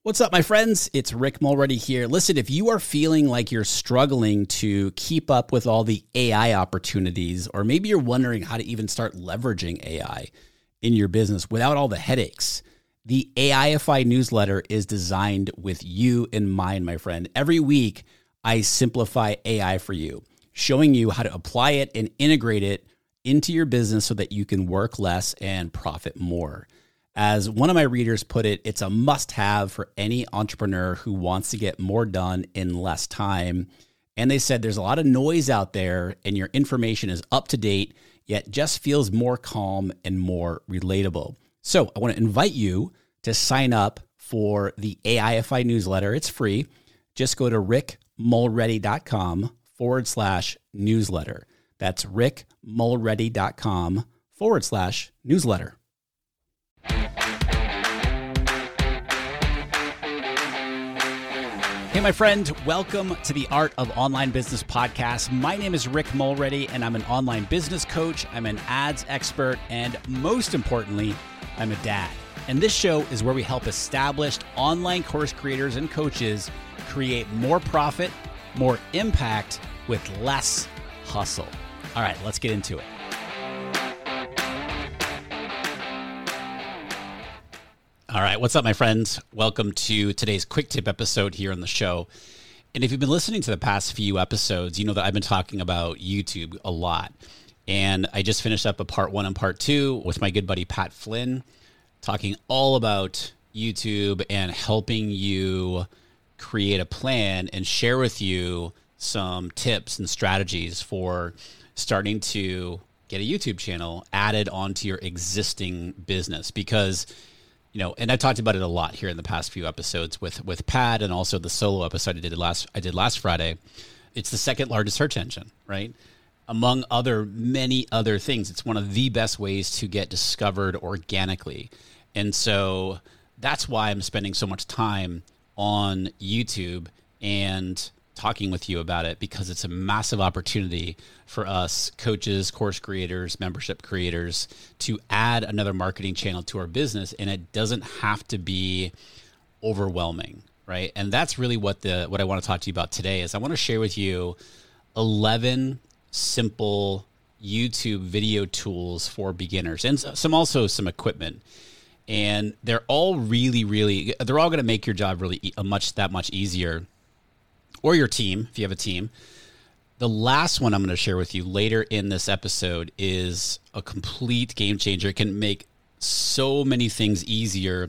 What's up, my friends? It's Rick Mulready here. Listen, if you are feeling like you're struggling to keep up with all the AI opportunities, or maybe you're wondering how to even start leveraging AI in your business without all the headaches, the AIFI newsletter is designed with you in mind, my friend. Every week, I simplify AI for you, showing you how to apply it and integrate it into your business so that you can work less and profit more. As one of my readers put it, it's a must-have for any entrepreneur who wants to get more done in less time. And they said there's a lot of noise out there and your information is up to date, yet just feels more calm and more relatable. So I want to invite you to sign up for the AIFI newsletter. It's free. Just go to rickmulready.com/newsletter. That's rickmulready.com/newsletter. Hey, my friend, welcome to the Art of Online Business podcast. My name is Rick Mulready, and I'm an online business coach. I'm an ads expert, and most importantly, I'm a dad. And this show is where we help established online course creators and coaches create more profit, more impact with less hustle. All right, let's get into it. All right, what's up, my friends? Welcome to today's quick tip episode here on the show. And if you've been listening to the past few episodes, you know that I've been talking about YouTube a lot. And I just finished up a part 1 and part 2 with my good buddy Pat Flynn, talking all about YouTube and helping you create a plan and share with you some tips and strategies for starting to get a YouTube channel added onto your existing business. Because and I've talked about it a lot here in the past few episodes with Pat, and also the solo episode I did last Friday. It's the second largest search engine, right? Among many other things. It's one of the best ways to get discovered organically. And so that's why I'm spending so much time on YouTube and talking with you about it, because it's a massive opportunity for us coaches, course creators, membership creators to add another marketing channel to our business, and it doesn't have to be overwhelming, right? And that's really what I want to talk to you about today. Is I want to share with you 11 simple YouTube video tools for beginners, and some equipment. And they're all they're all going to make your job really that much easier, or your team, if you have a team. The last one I'm going to share with you later in this episode is a complete game changer. It can make so many things easier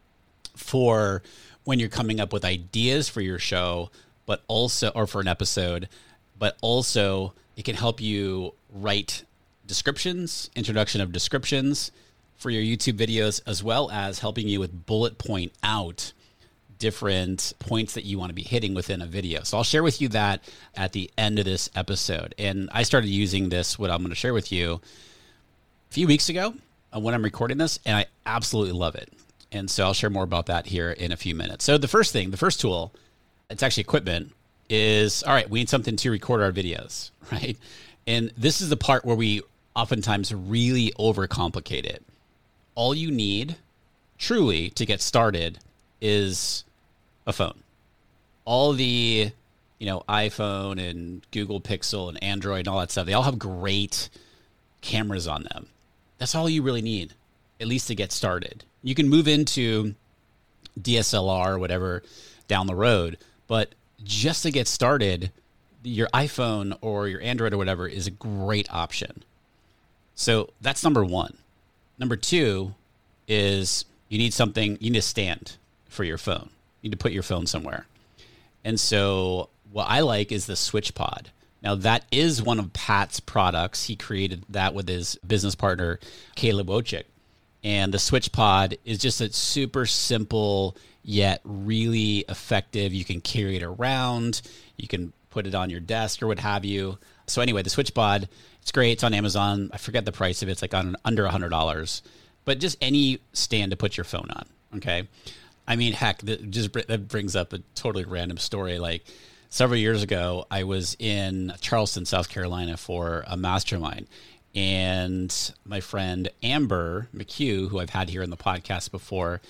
for when you're coming up with ideas for your show, or for an episode, but also it can help you write descriptions, introduction of descriptions for your YouTube videos, as well as helping you with bullet point out different points that you want to be hitting within a video. So I'll share with you that at the end of this episode. And I started using what I'm going to share with you a few weeks ago when I'm recording this, and I absolutely love it. And so I'll share more about that here in a few minutes. So the first tool, it's actually equipment, is, all right, we need something to record our videos, right? And this is the part where we oftentimes really overcomplicate it. All you need truly to get started is a phone. All the, iPhone and Google Pixel and Android and all that stuff, they all have great cameras on them. That's all you really need, at least to get started. You can move into DSLR or whatever down the road, but just to get started, your iPhone or your Android or whatever is a great option. So that's number one. Number two is you need a stand for your phone. You need to put your phone somewhere. And so what I like is the SwitchPod. Now that is one of Pat's products. He created that with his business partner, Caleb Wojcik. And the SwitchPod is just a super simple yet really effective. You can carry it around. You can put it on your desk or what have you. So anyway, the SwitchPod, it's great. It's on Amazon. I forget the price of it. It's like under $100. But just any stand to put your phone on, okay? I mean, heck, that brings up a totally random story. Like several years ago, I was in Charleston, South Carolina for a mastermind. And my friend Amber McHugh, who I've had here on the podcast before,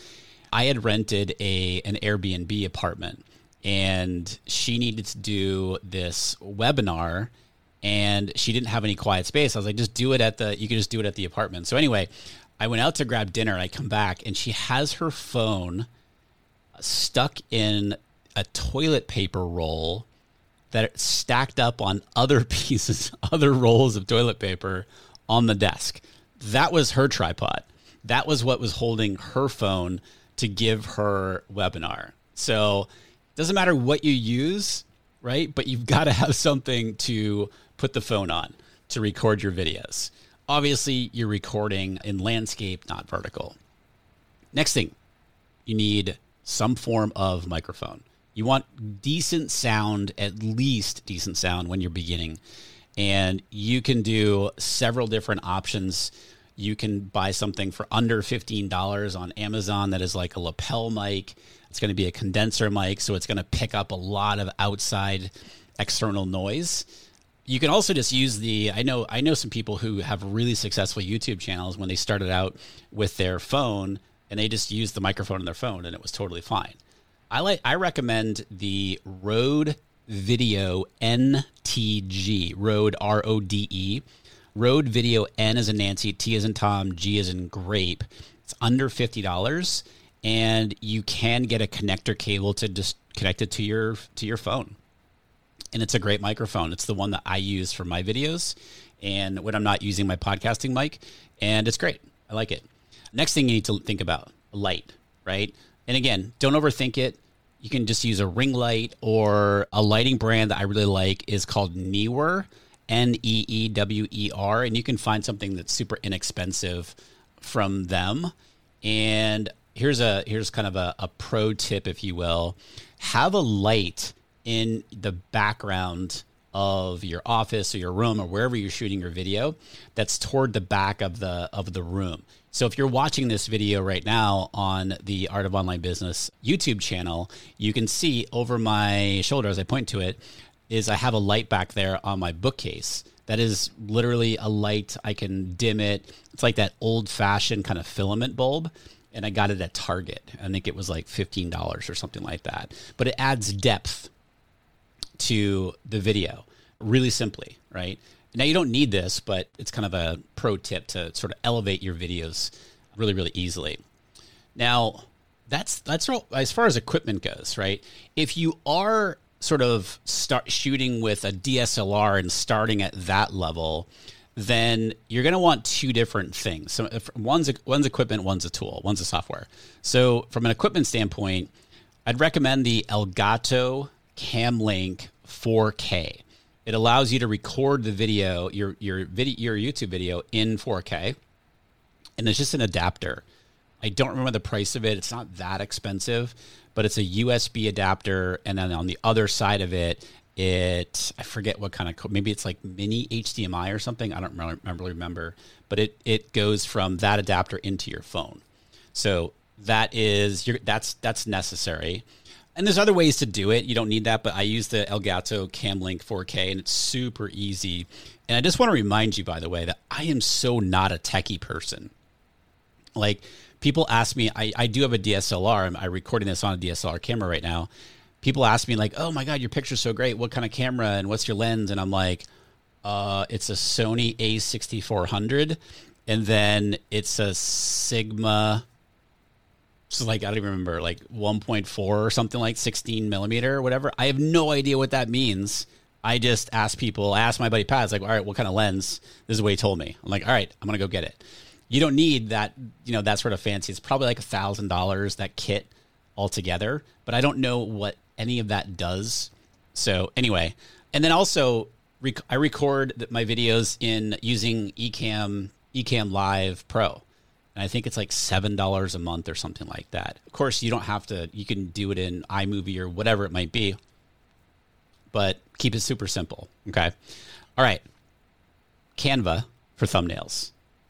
I had rented an Airbnb apartment, and she needed to do this webinar, and she didn't have any quiet space. I was like, you can just do it at the apartment. So anyway, I went out to grab dinner, and I come back, and she has her phone stuck in a toilet paper roll that stacked up on other rolls of toilet paper on the desk. That was her tripod. That was what was holding her phone to give her webinar. So it doesn't matter what you use, right? But you've got to have something to put the phone on to record your videos. Obviously, you're recording in landscape, not vertical. Next thing, you need some form of microphone. You want decent sound, at least decent sound when you're beginning. And you can do several different options. You can buy something for under $15 on Amazon that is like a lapel mic. It's going to be a condenser mic, so it's going to pick up a lot of outside external noise. You can also just use I know some people who have really successful YouTube channels when they started out with their phone, and they just used the microphone on their phone, and it was totally fine. I recommend the Rode Video NTG, Rode RODE. Rode Video N as in Nancy, T as in Tom, G as in grape. It's under $50, and you can get a connector cable to just connect it to your phone. And it's a great microphone. It's the one that I use for my videos and when I'm not using my podcasting mic, and it's great. I like it. Next thing you need to think about, light, right? And again, don't overthink it. You can just use a ring light, or a lighting brand that I really like is called Neewer, Neewer, and you can find something that's super inexpensive from them. And here's kind of a pro tip, if you will. Have a light in the background of your office or your room or wherever you're shooting your video that's toward the back of the room. So if you're watching this video right now on the Art of Online Business YouTube channel, you can see over my shoulder as I point to it is I have a light back there on my bookcase. That is literally a light. I can dim it. It's like that old-fashioned kind of filament bulb, and I got it at Target. I think it was like $15 or something like that. But it adds depth to the video really simply, right? Now, you don't need this, but it's kind of a pro tip to sort of elevate your videos really, really easily. Now, that's all, as far as equipment goes, right? If you are sort of start shooting with a DSLR and starting at that level, then you're going to want two different things. So one's equipment, one's a tool, one's a software. So from an equipment standpoint, I'd recommend the Elgato Camlink 4K. It allows you to record the video, your YouTube video in 4K, and it's just an adapter. I don't remember the price of it. It's not that expensive, but it's a USB adapter, and then on the other side of it, I forget what kind of, maybe it's like mini HDMI or something. I don't remember, but it goes from that adapter into your phone. So that's necessary. And there's other ways to do it. You don't need that, but I use the Elgato Camlink 4K, and it's super easy. And I just want to remind you, by the way, that I am so not a techie person. Like, people ask me, I do have a DSLR. I'm recording this on a DSLR camera right now. People ask me like, oh my God, your picture's so great. What kind of camera and what's your lens? And I'm like, it's a Sony A6400. And then it's a Sigma, so like, I don't even remember, like 1.4 or something, like 16 millimeter or whatever. I have no idea what that means. I just ask my buddy Pat, it's like, all right, what kind of lens? This is what he told me. I'm like, all right, I'm going to go get it. You don't need that, that sort of fancy. It's probably like $1,000, that kit altogether, but I don't know what any of that does. So anyway, and then also I record my videos using Ecamm Live Pro. And I think it's like $7 a month or something like that. Of course, you don't have to, you can do it in iMovie or whatever it might be, but keep it super simple. Okay. All right. Canva for thumbnails.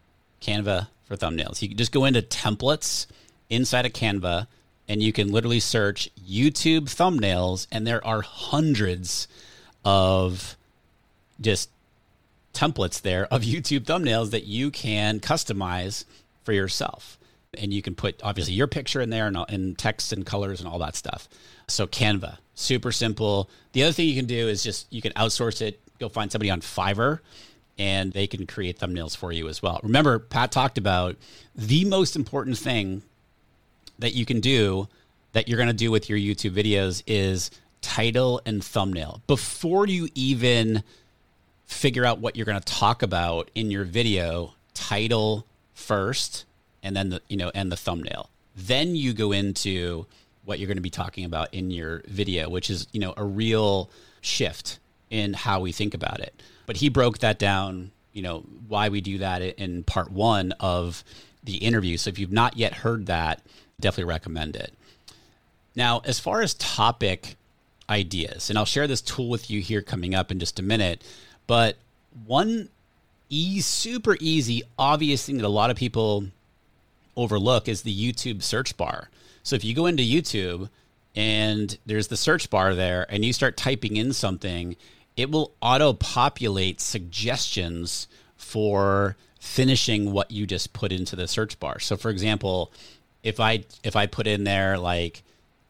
You can just go into templates inside of Canva, and you can literally search YouTube thumbnails, and there are hundreds of just templates there of YouTube thumbnails that you can customize for yourself. And you can put obviously your picture in there and text and colors and all that stuff. So Canva, super simple. The other thing you can do is just you can outsource it. Go find somebody on Fiverr and they can create thumbnails for you as well. Remember, Pat talked about the most important thing that you can do that you're going to do with your YouTube videos is title and thumbnail. Before you even figure out what you're going to talk about in your video, title first and then the thumbnail. Then you go into what you're going to be talking about in your video, which is, a real shift in how we think about it. But he broke that down, why we do that in part 1 of the interview. So if you've not yet heard that, definitely recommend it. Now, as far as topic ideas, and I'll share this tool with you here coming up in just a minute, but one super easy, obvious thing that a lot of people overlook is the YouTube search bar. So if you go into YouTube and there's the search bar there and you start typing in something, it will auto-populate suggestions for finishing what you just put into the search bar. So for example, if I put in there like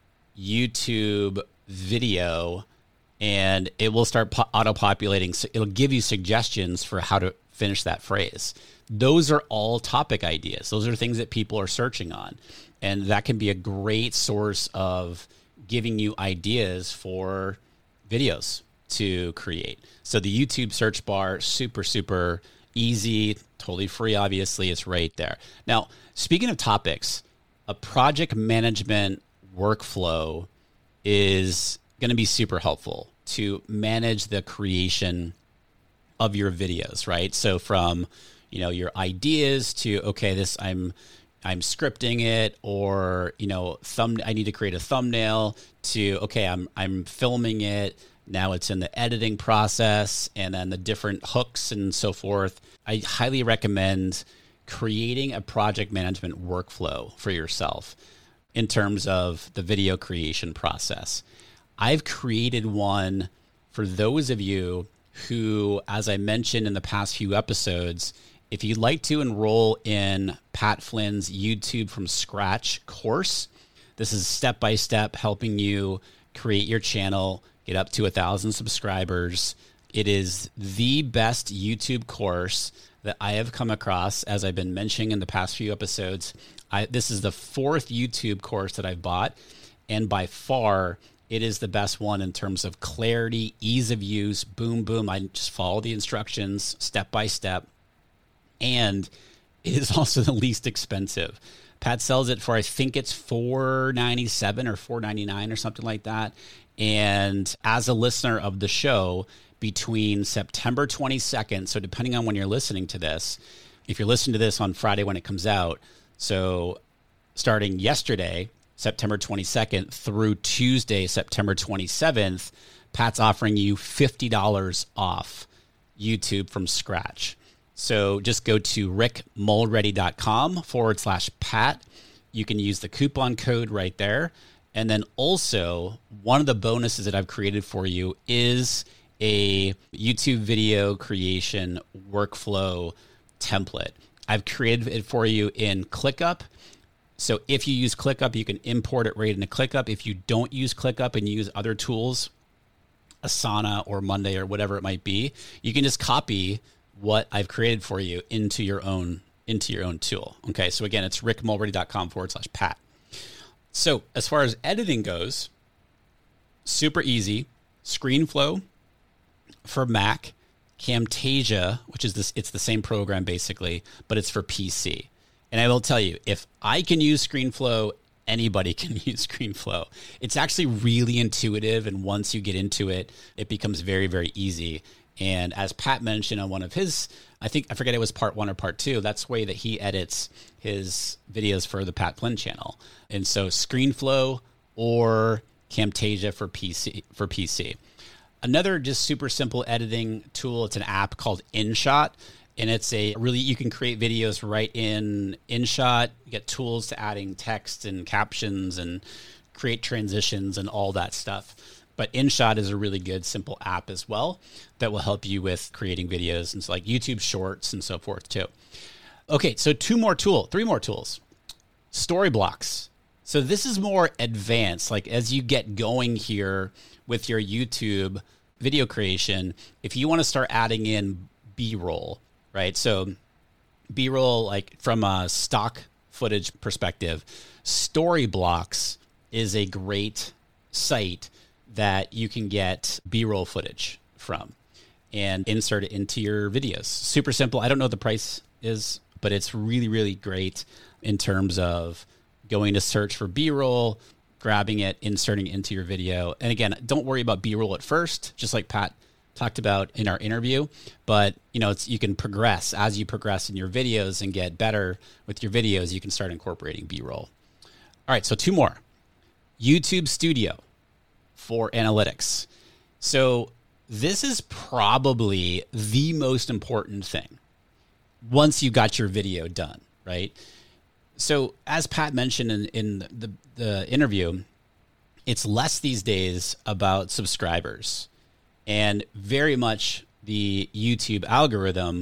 YouTube video, and it will start auto-populating. It'll give you suggestions for how to finish that phrase. Those are all topic ideas. Those are things that people are searching on. And that can be a great source of giving you ideas for videos to create. So the YouTube search bar, super, super easy, totally free, obviously. It's right there. Now, speaking of topics, a project management workflow is going to be super helpful to manage the creation of your videos, right? So from, your ideas to, okay, I'm scripting it, or, I need to create a thumbnail, to, okay, I'm filming it. Now it's in the editing process, and then the different hooks and so forth. I highly recommend creating a project management workflow for yourself in terms of the video creation process. I've created one for those of you who, as I mentioned in the past few episodes, if you'd like to enroll in Pat Flynn's YouTube from Scratch course, this is step-by-step helping you create your channel, get up to 1,000 subscribers. It is the best YouTube course that I have come across, as I've been mentioning in the past few episodes. This is the 4th YouTube course that I've bought, and by far, it is the best one in terms of clarity, ease of use, boom, boom. I just follow the instructions step by step, and it is also the least expensive. Pat sells it for, I think it's $497 or $499 or something like that. And as a listener of the show, between September 22nd, so depending on when you're listening to this, if you're listening to this on Friday when it comes out, so starting yesterday, September 22nd, through Tuesday, September 27th, Pat's offering you $50 off YouTube from Scratch. So just go to rickmulready.com/Pat. You can use the coupon code right there. And then also, one of the bonuses that I've created for you is a YouTube video creation workflow template. I've created it for you in ClickUp. So if you use ClickUp, you can import it right into ClickUp. If you don't use ClickUp and you use other tools, Asana or Monday or whatever it might be, you can just copy what I've created for you into your own tool. Okay, so again, it's rickmulready.com/Pat. So as far as editing goes, super easy. ScreenFlow for Mac, Camtasia, which is it's the same program basically, but it's for PC. And I will tell you, if I can use ScreenFlow, anybody can use ScreenFlow. It's actually really intuitive, and once you get into it, it becomes very, very easy. And as Pat mentioned on one of his, I forget it was part 1 or part 2, that's the way that he edits his videos for the Pat Flynn channel. And so ScreenFlow or Camtasia for PC. Another just super simple editing tool, it's an app called InShot. And it's you can create videos right in InShot. You get tools to adding text and captions and create transitions and all that stuff. But InShot is a really good, simple app as well that will help you with creating videos and so like YouTube Shorts and so forth too. Okay, so 3 more tools. story blocks. So this is more advanced. Like as you get going here with your YouTube video creation, if you want to start adding in B-roll, right? So B-roll, like from a stock footage perspective, Story Blocks is a great site that you can get B-roll footage from and insert it into your videos. Super simple. I don't know what the price is, but it's really, really great in terms of going to search for B-roll, grabbing it, inserting it into your video. And again, don't worry about B-roll at first, just like Pat talked about in our interview, but you can progress as you progress in your videos and get better with your videos. You can start incorporating B-roll. All right, so 2 more. YouTube Studio for analytics. So this is probably the most important thing once you got your video done, right? So as Pat mentioned in the interview, it's less these days about subscribers. And very much the YouTube algorithm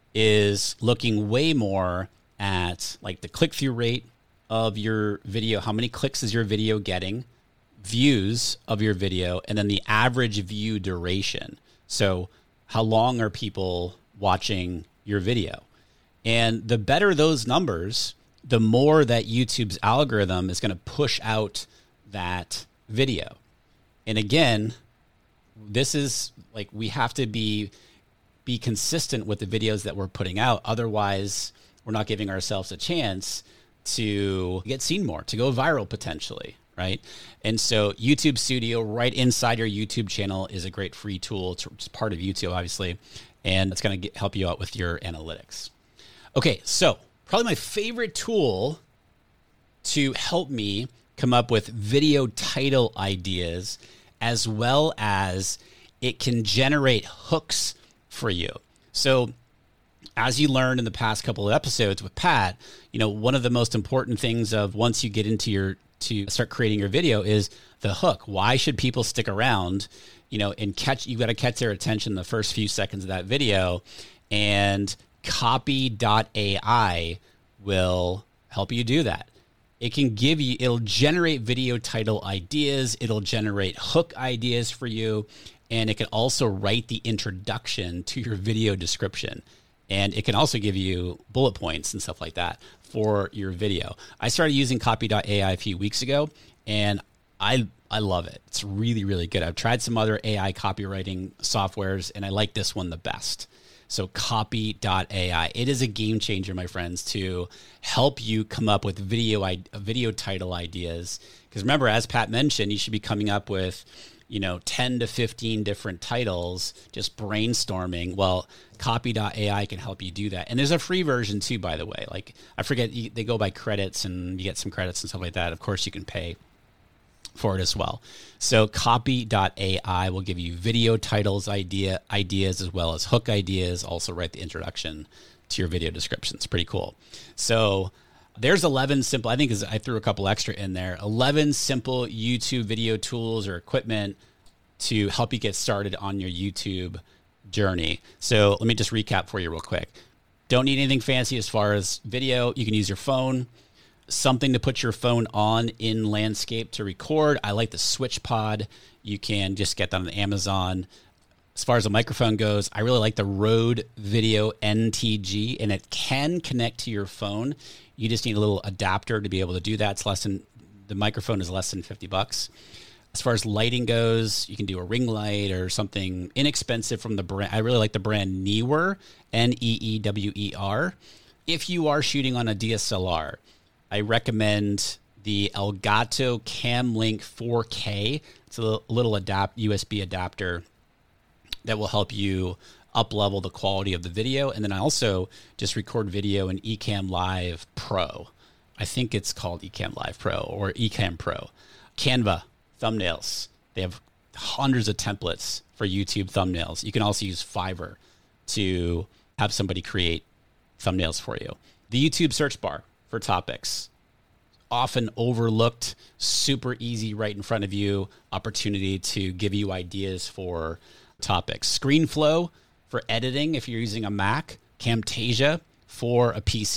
is looking way more at like the click-through rate of your video, how many clicks is your video getting, views of your video, and then the average view duration. So how long are people watching your video? And the better those numbers, the more that YouTube's algorithm is going to push out that video. And again, this is like, we have to be consistent with the videos that we're putting out. Otherwise, we're not giving ourselves a chance to get seen more, to go viral potentially, right? And so YouTube Studio right inside your YouTube channel is a great free tool. It's part of YouTube, obviously, and it's going to help you out with your analytics. Okay, so probably my favorite tool to help me come up with video title ideas, as well as it can generate hooks for you. So as you learned in the past couple of episodes with Pat, one of the most important things of once you get into to start creating your video is the hook. Why should people stick around, and you've got to catch their attention the first few seconds of that video, and Copy.ai will help you do that. It'll generate video title ideas. It'll generate hook ideas for you. And it can also write the introduction to your video description. And it can also give you bullet points and stuff like that for your video. I started using Copy.ai a few weeks ago, and I love it. It's really, really good. I've tried some other AI copywriting softwares, and I like this one the best. So Copy.ai, it is a game changer, my friends, to help you come up with video title ideas. Because remember, as Pat mentioned, you should be coming up with 10 to 15 different titles, just brainstorming. Well, Copy.ai can help you do that. And there's a free version too, by the way. Like, I forget, they go by credits and you get some credits and stuff like that. Of course, you can pay for it as well. So Copy.ai will give you video titles ideas as well as hook ideas, also write the introduction to your video description. It's pretty cool. So there's 11 simple, I threw a couple extra in there, 11 simple YouTube video tools or equipment to help you get started on your YouTube journey. So let me just recap for you real quick. Don't need anything fancy as far as video. You can use your phone, something to put your phone on in landscape to record. I like the SwitchPod. You can just get that on Amazon. As far as the microphone goes, I really like the Rode Video NTG, and it can connect to your phone. You just need a little adapter to be able to do that. The microphone is less than $50. As far as lighting goes, you can do a ring light or something inexpensive from the brand. I really like the brand Neewer, Neewer. If you are shooting on a DSLR, I recommend the Elgato CamLink 4K. It's a little USB adapter that will help you up-level the quality of the video. And then I also just record video in Ecamm Live Pro. I think it's called Ecamm Live Pro or Ecamm Pro. Canva thumbnails. They have hundreds of templates for YouTube thumbnails. You can also use Fiverr to have somebody create thumbnails for you. The YouTube search bar for topics. Often overlooked, super easy right in front of you, opportunity to give you ideas for topics. ScreenFlow for editing if you're using a Mac, Camtasia for a PC.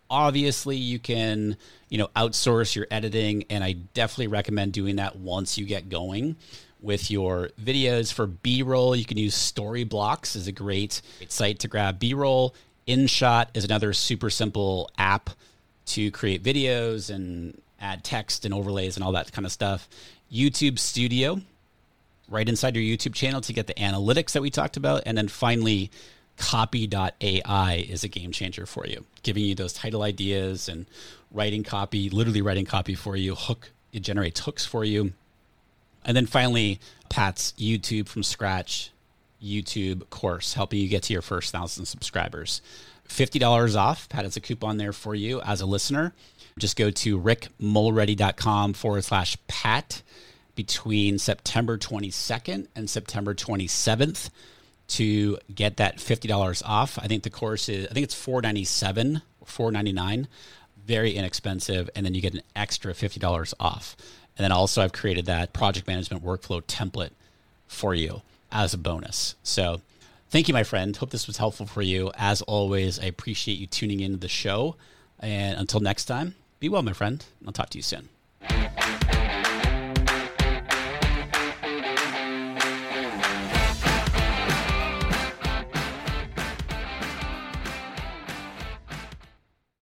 Obviously, you can, outsource your editing, and I definitely recommend doing that once you get going with your videos. For B-roll, you can use Storyblocks as a great site to grab B-roll. InShot is another super simple app to create videos and add text and overlays and all that kind of stuff. YouTube Studio, right inside your YouTube channel to get the analytics that we talked about. And then finally, Copy.ai is a game changer for you, giving you those title ideas and writing copy, literally writing copy for you. It generates hooks for you. And then finally, Pat's YouTube from Scratch YouTube course, helping you get to your first 1,000 subscribers. $50 off. Pat has a coupon there for you as a listener. Just go to rickmulready.com/Pat between September 22nd and September 27th to get that $50 off. I think the course it's $497 or $499. Very inexpensive. And then you get an extra $50 off. And then also I've created that project management workflow template for you as a bonus. So thank you, my friend. Hope this was helpful for you. As always, I appreciate you tuning into the show. And until next time, be well, my friend. I'll talk to you soon.